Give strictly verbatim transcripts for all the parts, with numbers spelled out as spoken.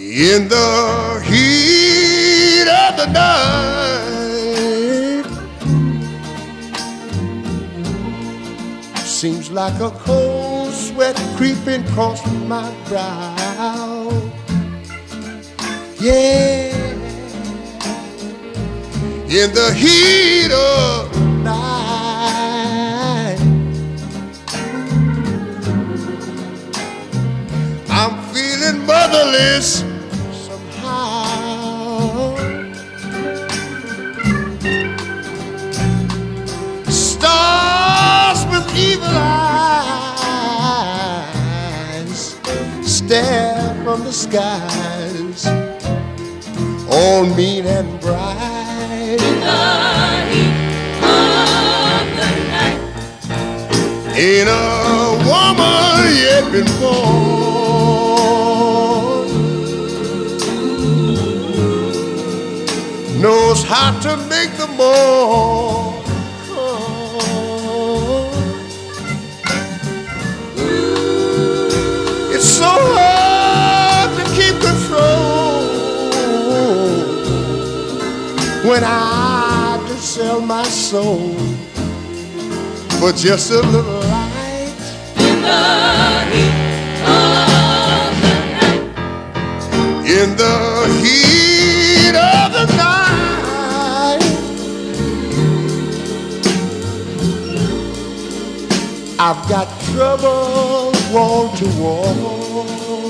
In the heat of the night, seems like a cold sweat creeping across my brow. Yeah, in the heat of the night, I'm feeling motherless somehow. Stars with evil eyes stare from the skies, all mean and bright. In the heat of the night, Ain't a woman yet been born knows how to make the more. It's so hard to keep control when I just sell my soul for just a little light. in the heat of the night, In the heat of the night, I've got trouble wall to wall.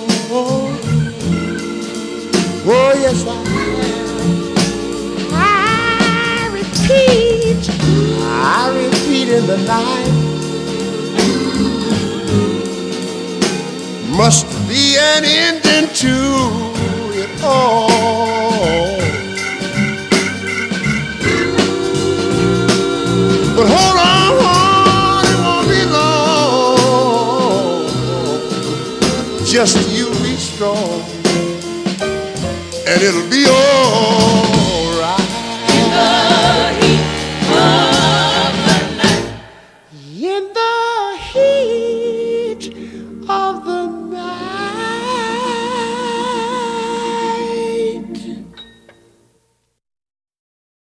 Oh yes, I have. I repeat, I repeat in the night. Must be an ending to it all. But hold on, hold, it won't be long. Just you be strong, and it'll be all.